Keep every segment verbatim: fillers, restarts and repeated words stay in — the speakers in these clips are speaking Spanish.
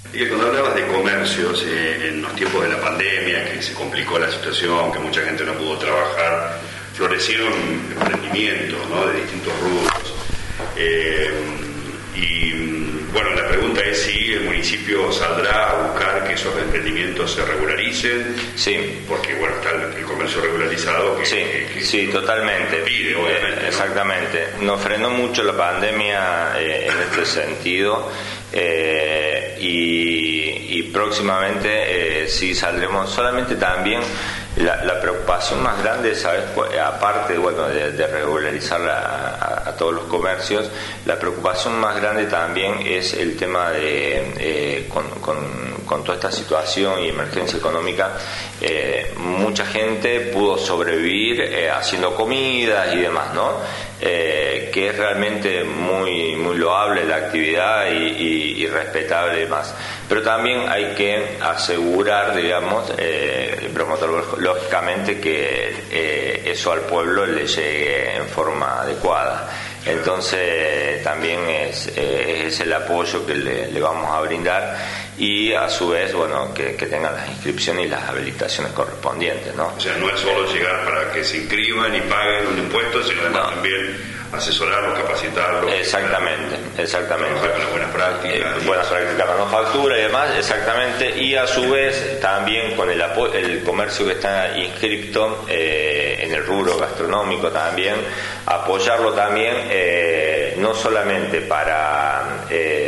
Y cuando hablabas de comercios, eh, en los tiempos de la pandemia, que se complicó la situación, que mucha gente no pudo trabajar, florecieron emprendimientos, ¿no?, de distintos rubros. Eh, y bueno, la pregunta es si el municipio saldrá a buscar que esos emprendimientos se regularicen. Sí. Porque bueno, está el, el comercio regularizado que, sí, que, que sí, totalmente. Pide, obviamente, eh, exactamente. ¿No? Nos frenó mucho la pandemia eh, en este sentido. Eh, y, y próximamente eh, sí saldremos. Solamente también la, la preocupación más grande, ¿sabes? Aparte, bueno, de, de regularizar a, a, a todos los comercios, la preocupación más grande también es el tema de eh, con, con, con toda esta situación y emergencia económica. Eh, mucha gente pudo sobrevivir eh, haciendo comidas y demás, ¿no? Eh, que es realmente muy muy loable la actividad y, y, y respetable y demás, pero también hay que asegurar, digamos, eh, el promotor lógicamente que eh, eso al pueblo le llegue en forma adecuada. Entonces también es, eh, es el apoyo que le, le vamos a brindar, y a su vez, bueno, que, que tengan las inscripciones y las habilitaciones correspondientes, ¿no? O sea, no es solo llegar para que se inscriban y paguen un impuesto, sino además no. también asesorarlos, capacitarlos. Exactamente, exactamente. Trabajar con las buenas prácticas. Eh, buenas prácticas, manufactura y demás, exactamente. Y a su vez también con el apo- el comercio que está inscripto eh, en el rubro gastronómico también, apoyarlo también, eh, no solamente para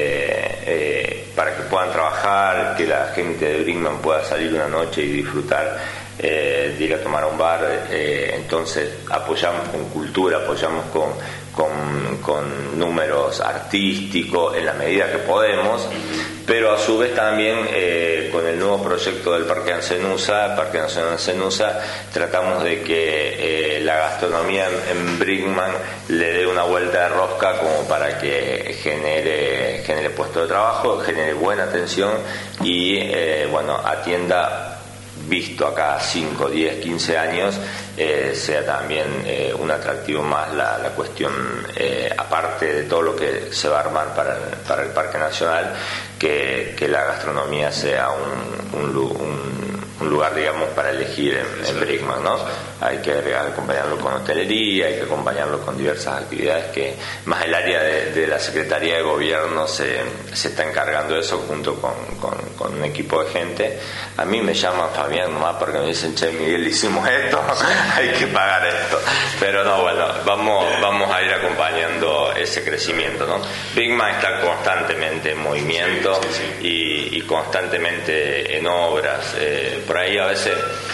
eh, eh, para que puedan trabajar, que la gente de Brinkmann pueda salir una noche y disfrutar eh, de ir a tomar a un bar. Eh, entonces apoyamos con cultura, apoyamos con, con, con números artísticos en la medida que podemos, pero a su vez también eh, con el nuevo proyecto del Parque Ancenusa, Parque Nacional Ancenusa, tratamos de que eh, la gastronomía en, en Brinkmann le dé una vuelta de rosca como para que genere, genere puesto de trabajo, genere buena atención y eh, bueno, atienda, visto acá cinco, diez, quince años, eh, sea también eh, un atractivo más la, la cuestión, eh, aparte de todo lo que se va a armar para el, para el Parque Nacional, que, que la gastronomía sea un, un, un, un lugar, digamos, para elegir en, en Brinkmann, ¿no? Hay que acompañarlo con hotelería, hay que acompañarlo con diversas actividades que más el área de, de la Secretaría de Gobierno se, se está encargando de eso junto con, con, con un equipo de gente. A mí me llama Fabián nomás porque me dicen, che, Miguel, hicimos esto, hay que pagar esto. Pero no, bueno, vamos, vamos a ir acompañando ese crecimiento, ¿no? Brinkmann está constantemente en movimiento sí, sí, sí. Y, y constantemente en obras. Eh, por ahí a veces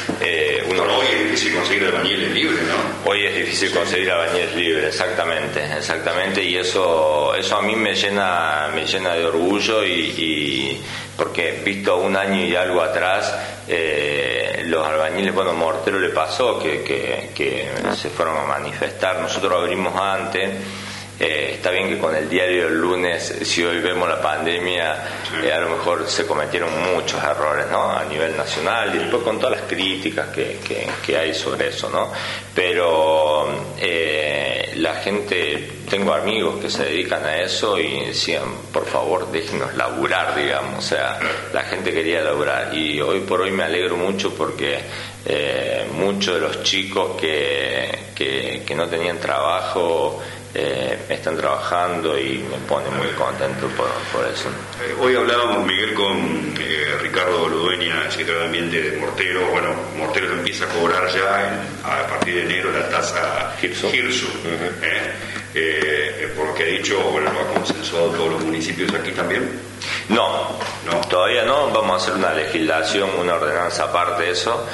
eh, uno... Pero hoy es difícil conseguir albañiles libres, ¿no? Hoy es difícil sí. conseguir albañiles libres, exactamente, exactamente, y eso, eso a mí me llena, me llena de orgullo y, y porque visto un año y algo atrás, eh, los albañiles, bueno, Mortero le pasó que, que, que se fueron a manifestar, nosotros abrimos antes. Eh, está bien que con el diario del lunes, si hoy vemos la pandemia, eh, a lo mejor se cometieron muchos errores, ¿no? A nivel nacional y después con todas las críticas que, que, que hay sobre eso, ¿no? Pero eh, la gente, tengo amigos que se dedican a eso y decían, por favor, déjenos laburar, digamos, o sea, la gente quería laburar y hoy por hoy me alegro mucho porque eh, muchos de los chicos que, que, que no tenían trabajo Eh, están trabajando y me pone muy contento por, por eso. Eh, hoy hablábamos, Miguel, con eh, Ricardo Ludueña, secretario de Ambiente de Mortero. Bueno, Mortero empieza a cobrar ya en, a partir de enero la tasa Girsu, uh-huh. eh, eh, por lo que ha dicho, bueno, lo ha consensuado todos los municipios aquí también. No, no, todavía no, vamos a hacer una legislación, una ordenanza aparte de eso.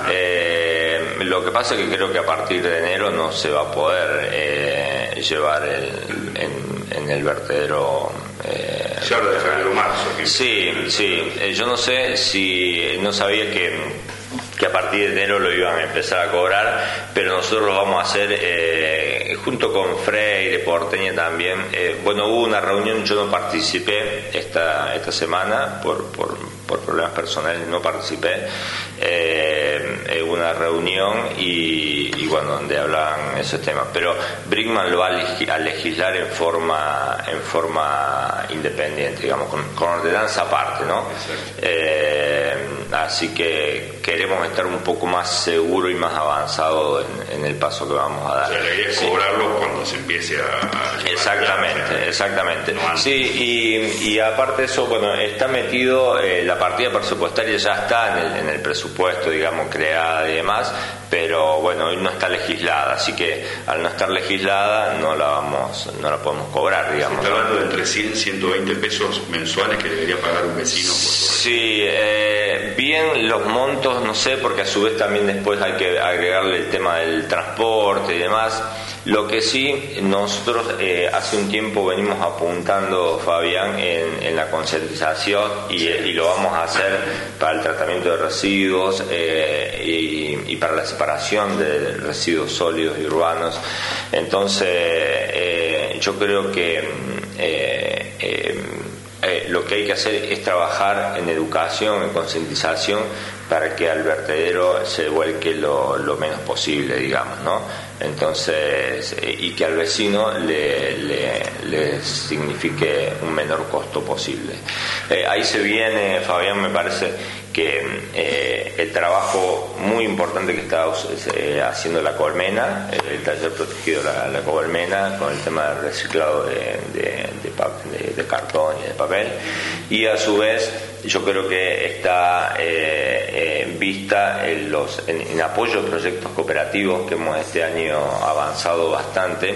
Eh, lo que pasa es que creo que a partir de enero no se va a poder eh, llevar el, en, en el vertedero. Eh, se habla de febrero o marzo. Sí, sí, eh, yo no sé si, no sabía que que a partir de enero lo iban a empezar a cobrar, pero nosotros lo vamos a hacer eh, junto con Freire, Porteña también. Eh, bueno, hubo una reunión, yo no participé esta esta semana por, por, por problemas personales, no participé. Eh, eh, una reunión y, y bueno, donde hablaban esos temas. Pero Brinkman lo va a legislar en forma en forma independiente, digamos, con, con ordenanza aparte, ¿no? Eh, así que queremos estar un poco más seguro y más avanzado en, en el paso que vamos a dar. O sea, la idea es cobrarlo sí. cuando se empiece a... a exactamente, exactamente. No sí, y, y aparte de eso, bueno, está metido, eh, la partida presupuestaria ya está en el, en el presupuesto, digamos, creada y demás, pero bueno, hoy no está legislada, así que al no estar legislada no la vamos, no la podemos cobrar, digamos. Se está hablando de entre cien y ciento veinte pesos mensuales que debería pagar un vecino por su... Sí, eh, bien los montos, no sé, porque a su vez también después hay que agregarle el tema del transporte y demás. Lo que sí, nosotros eh, hace un tiempo venimos apuntando, Fabián, en, en la concientización y, sí. y lo vamos a hacer para el tratamiento de residuos eh, y, y para la separación de residuos sólidos y urbanos. Entonces, eh, yo creo que eh, eh, eh, lo que hay que hacer es trabajar en educación, en concientización, para que al vertedero se vuelque lo, lo menos posible, digamos, ¿no? Entonces, y que al vecino le, le, le signifique un menor costo posible. Eh, ahí se viene, Fabián, me parece que eh, el trabajo muy importante que está eh, haciendo la Colmena, el taller protegido la, la Colmena, con el tema del reciclado de, de, de, de, de cartón y de papel, y a su vez yo creo que está eh, eh, vista en, los, en, en apoyo a proyectos cooperativos que hemos este año avanzado bastante,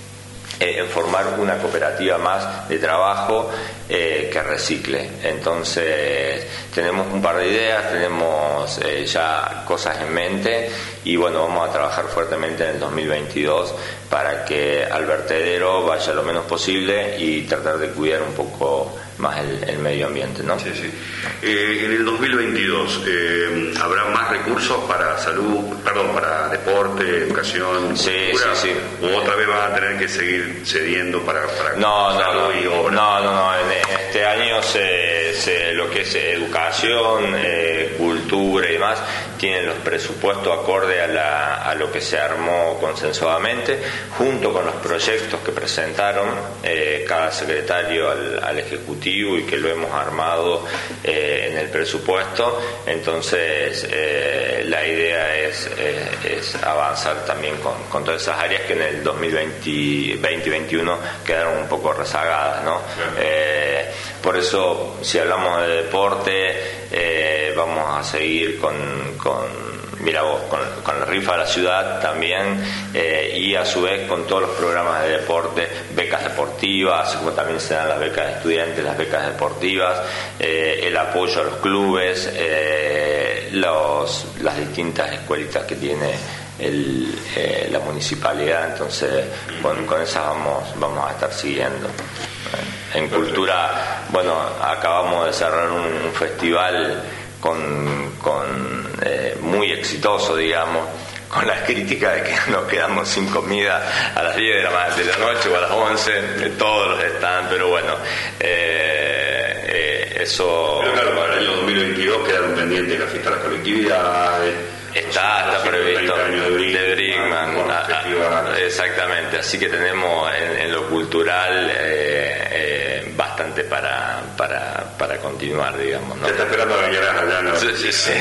eh, en formar una cooperativa más de trabajo eh, que recicle. Entonces tenemos un par de ideas, tenemos eh, ya cosas en mente y bueno, vamos a trabajar fuertemente en el dos mil veintidós para que al vertedero vaya lo menos posible y tratar de cuidar un poco más el, el medio ambiente, ¿no? Sí, sí. Eh, en el dos mil veintidós eh, habrá más recursos para salud, perdón, para deporte, educación, sí, cultura, sí, sí. o otra vez van a tener que seguir cediendo para, para no, salud no, y obra. No, no, no. En, en este año se, se, lo que es educación, eh, cultura y demás tienen los presupuestos acorde a, la, a lo que se armó consensuadamente, junto con los proyectos que presentaron eh, cada secretario al, al Ejecutivo y que lo hemos armado eh, en el presupuesto. Entonces eh, la idea es, eh, es avanzar también con, con todas esas áreas que en el dos mil veinte y dos mil veintiuno quedaron un poco rezagadas, ¿no? Eh, por eso, si hablamos de deporte, eh, vamos a seguir con, con mira vos, con, con la rifa de la ciudad también, eh, y a su vez con todos los programas de deporte, becas deportivas, como también se dan las becas de estudiantes, las becas deportivas, eh, el apoyo a los clubes, eh, los, las distintas escuelitas que tiene el, eh, la municipalidad. Entonces con, con esas vamos, vamos a estar siguiendo. En cultura, bueno, acabamos de cerrar un, un festival con, con eh, muy exitoso, digamos, con las críticas de que nos quedamos sin comida a las diez de la, de la noche o a las once, de todos los están, pero bueno, eh, eh, eso... Pero claro, para el dos mil veintidós quedaron pendientes las fiestas de las colectividades... Está, está previsto de Brinkman, exactamente, así que tenemos en, en lo cultural eh, eh, bastante para, para, para continuar, digamos, ¿no? Te está esperando a venir allá, ¿no? Sí, sí, sí.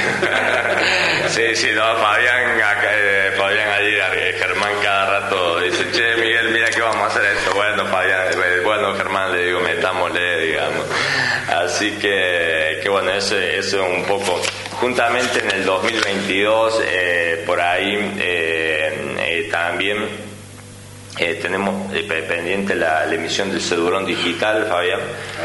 sí, sí, no, Fabián, acá, eh, Fabián ayer, Germán cada rato dice, che, Miguel, mira que vamos a hacer esto. Bueno, Fabián, bueno, Germán, le digo, metámosle, digamos. Así que, que bueno, ese, ese es un poco... Juntamente en el dos mil veintidós, eh, por ahí eh, eh, también eh, tenemos eh, pendiente la, la emisión del cedulón digital, Fabián,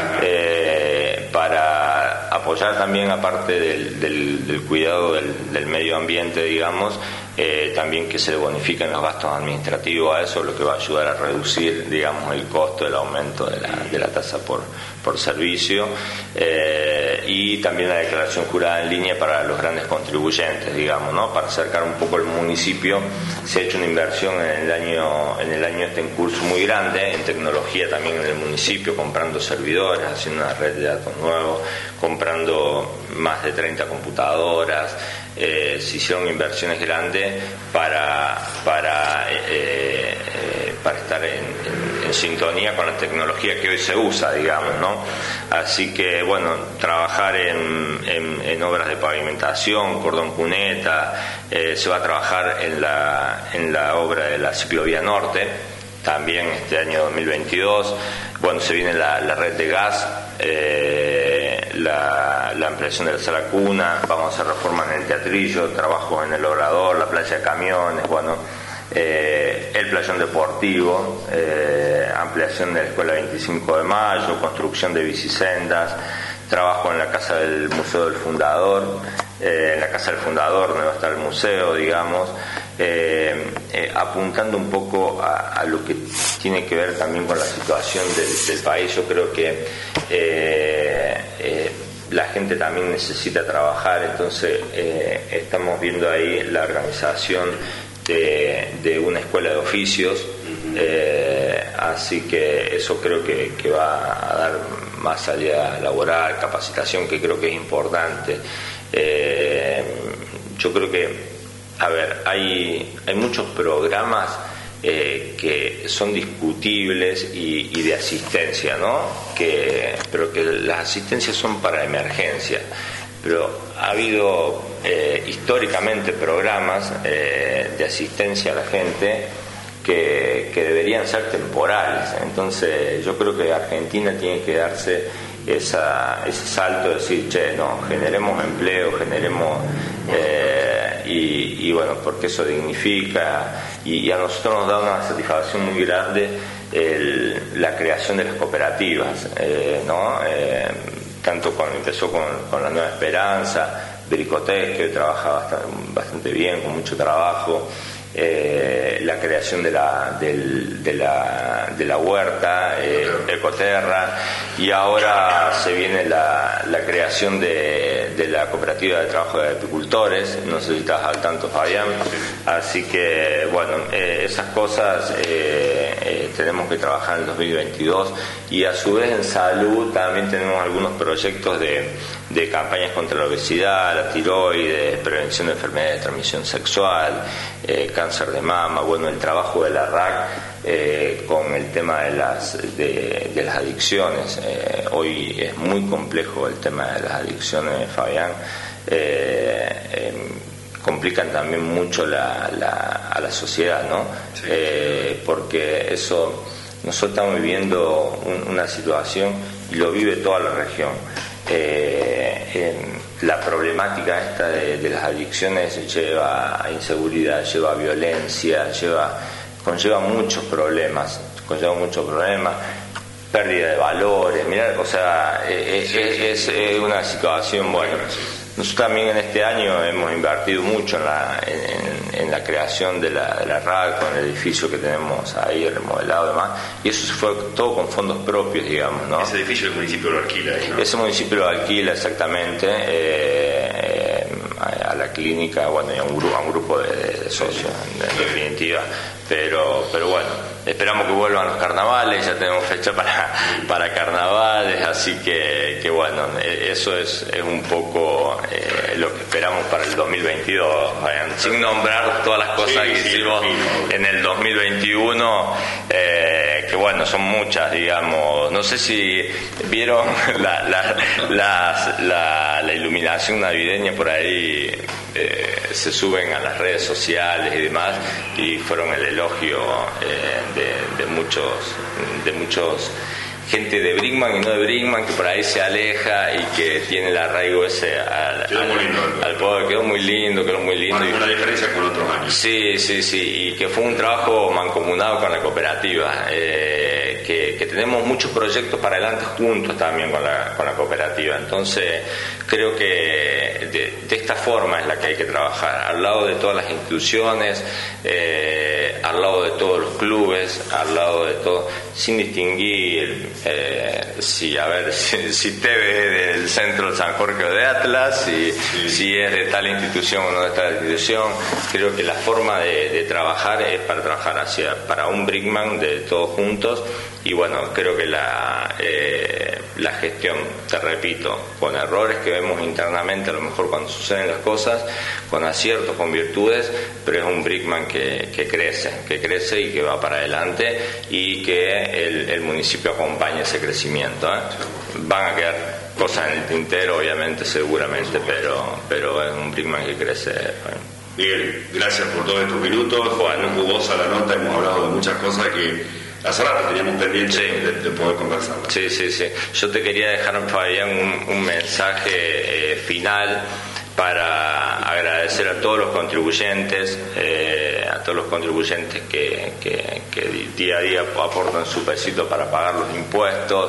eh, para apoyar también, aparte del, del, del cuidado del, del medio ambiente, digamos, eh, también que se le bonifiquen los gastos administrativos a eso, lo que va a ayudar a reducir, digamos, el costo del aumento de la, de la tasa por, por servicio, eh, y también la declaración jurada en línea para los grandes contribuyentes, digamos, ¿no? Para acercar un poco el municipio. Se ha hecho una inversión en el año en el año este en curso muy grande en tecnología también en el municipio, comprando servidores, haciendo una red de datos nuevos, comprando más de treinta computadoras, eh, se hicieron inversiones grandes para, para, eh, eh, para estar en, en, en sintonía con la tecnología que hoy se usa, digamos, ¿no? Así que, bueno, trabajar en, en, en obras de pavimentación, cordón cuneta, eh, se va a trabajar en la, en la obra de la ciclovía norte, también este año dos mil veintidós. Bueno, se viene la, la red de gas, eh, la, la ampliación de la sala cuna, vamos a hacer reformas en el teatrillo, trabajo en el obrador, la playa de camiones, bueno, eh, el playón deportivo, eh, ampliación de la escuela veinticinco de mayo, construcción de bicisendas, trabajo en la casa del Museo del Fundador, eh, en la casa del Fundador donde va a estar el museo, digamos, eh, eh, apuntando un poco a, a lo que tiene que ver también con la situación del, del país. Yo creo que eh, eh, la gente también necesita trabajar, entonces eh, estamos viendo ahí la organización de, de una escuela de oficios, eh, así que eso creo que, que va a dar más salida laboral, capacitación, que creo que es importante. Eh, yo creo que, a ver, hay, hay muchos programas eh, que son discutibles y, y de asistencia, ¿no? Que, pero que las asistencias son para emergencia. Pero ha habido eh, históricamente programas eh, de asistencia a la gente que, que deberían ser temporales. Entonces yo creo que Argentina tiene que darse esa, ese salto de decir, che, no, generemos empleo, generemos eh, y, y bueno, porque eso dignifica y, y a nosotros nos da una satisfacción muy grande el, la creación de las cooperativas, eh, ¿no? Eh, tanto cuando empezó con, con la Nueva Esperanza, Bricotés, que hoy trabaja bastante, bastante bien, con mucho trabajo, eh, la creación de la, del, de la, de la huerta, eh, Ecoterra, y ahora se viene la, la creación de, de la cooperativa de trabajo de apicultores, no sé si estás al tanto, Fabián, así que bueno, eh, esas cosas eh, eh, tenemos que trabajar en el dos mil veintidós, y a su vez en salud también tenemos algunos proyectos de, de campañas contra la obesidad, la tiroides, prevención de enfermedades de transmisión sexual, eh, cáncer de mama, bueno, el trabajo de la R A C eh, con el tema de las, de, de las adicciones. Eh, hoy es muy complejo el tema de las adicciones, Fabián. Eh, eh, complican también mucho la, la, a la sociedad, ¿no? Sí. Eh, porque eso, nosotros estamos viviendo un, una situación y lo vive toda la región. Eh, en la problemática esta de, de las adicciones lleva a inseguridad, lleva a violencia, lleva, conlleva muchos problemas, conlleva muchos problemas, pérdida de valores, mirá, o sea, es, es, es una situación, bueno. Nosotros también en este año hemos invertido mucho en la, en, en la creación de la, de la R A C, con el edificio que tenemos ahí remodelado y demás, y eso fue todo con fondos propios, digamos, ¿no? Ese edificio el municipio lo alquila ahí, ¿no? Ese municipio lo alquila exactamente, eh, eh, a, a la clínica, bueno, y a un, grupo, a un grupo de, de socios, en, en definitiva, pero, pero bueno, esperamos que vuelvan los carnavales, ya tenemos fecha para, para carnavales, así que, que bueno, eso es, es un poco eh, lo que esperamos para el dos mil veintidós, eh, sin nombrar todas las cosas sí, que sí, hicimos sí, en el dos mil veintiuno, eh, que bueno, son muchas, digamos. No sé si vieron la, la, la, la, la iluminación navideña por ahí, eh, se suben a las redes sociales y demás, y fueron el elogio eh, de, de muchos de muchos gente de Brinkmann y no de Brinkmann, que por ahí se aleja y que tiene el arraigo ese al, quedó al, muy lindo, al pueblo. Quedó muy lindo, quedó muy lindo. Marcó una diferencia con otros años. Sí, sí, sí, y que fue un trabajo mancomunado con la cooperativa, eh, que, que tenemos muchos proyectos para adelante juntos también con la, con la cooperativa. Entonces creo que de, de esta forma es la que hay que trabajar, al lado de todas las instituciones, eh, al lado de todos los clubes, al lado de todo, sin distinguir eh, si, a ver, si, si te ve del centro de San Jorge o de Atlas, si, sí. si es de tal institución o no de tal institución. Creo que la forma de, de trabajar es para trabajar hacia, para un Brinkmann de todos juntos, y bueno, creo que la, eh, la gestión, te repito, con errores que vemos internamente, a lo mejor cuando suceden las cosas, con aciertos, con virtudes, pero es un Brickman que, que crece, que crece y que va para adelante y que el, el municipio acompaña ese crecimiento, ¿eh? Van a quedar cosas en el tintero, obviamente, seguramente, pero, pero es un Brickman que crece. Bueno. Miguel, gracias por todos estos minutos. Bueno, jugosa la nota, hemos hablado de muchas cosas que hace rato teníamos pendiente, sí, de, de poder conversar. Sí, sí, sí. Yo te quería dejar, Fabián, un, un mensaje eh, final para agradecer a todos los contribuyentes, eh, a todos los contribuyentes que, que, que día a día aportan su pesito para pagar los impuestos.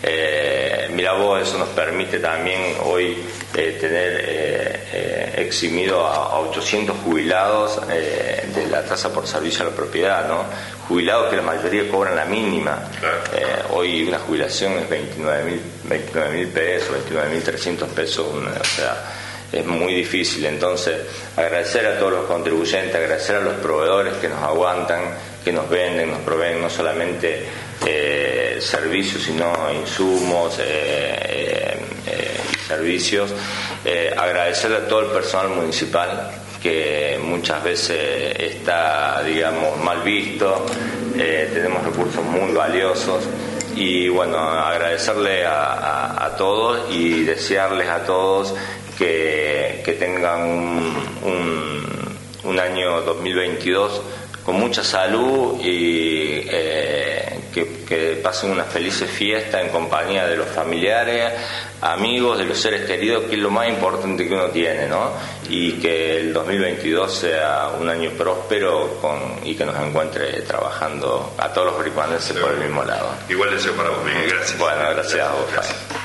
Eh, mira vos, eso nos permite también hoy eh, tener eh, eh, eximido a, a ochocientos jubilados eh, de la tasa por servicio a la propiedad, ¿no? Jubilados que la mayoría cobran la mínima. Eh, hoy una jubilación es veintinueve mil pesos, veintinueve mil trescientos pesos, una, o sea, es muy difícil. Entonces, agradecer a todos los contribuyentes, agradecer a los proveedores que nos aguantan, que nos venden, nos proveen no solamente eh, servicios, sino insumos eh, eh, eh, y servicios. Eh, agradecer a todo el personal municipal, que muchas veces está, digamos, mal visto. Eh, tenemos recursos muy valiosos. Y bueno, agradecerle a, a, a todos y desearles a todos que, que tengan un, un, un año dos mil veintidós con mucha salud y eh, que, que pasen una feliz fiesta en compañía de los familiares, amigos, de los seres queridos, que es lo más importante que uno tiene, ¿no? Y que el dos mil veintidós sea un año próspero con, y que nos encuentre trabajando a todos los bricuanenses por el mismo lado. Igual deseo para vos, Miguel. Gracias. Bueno, gracias a vos, gracias.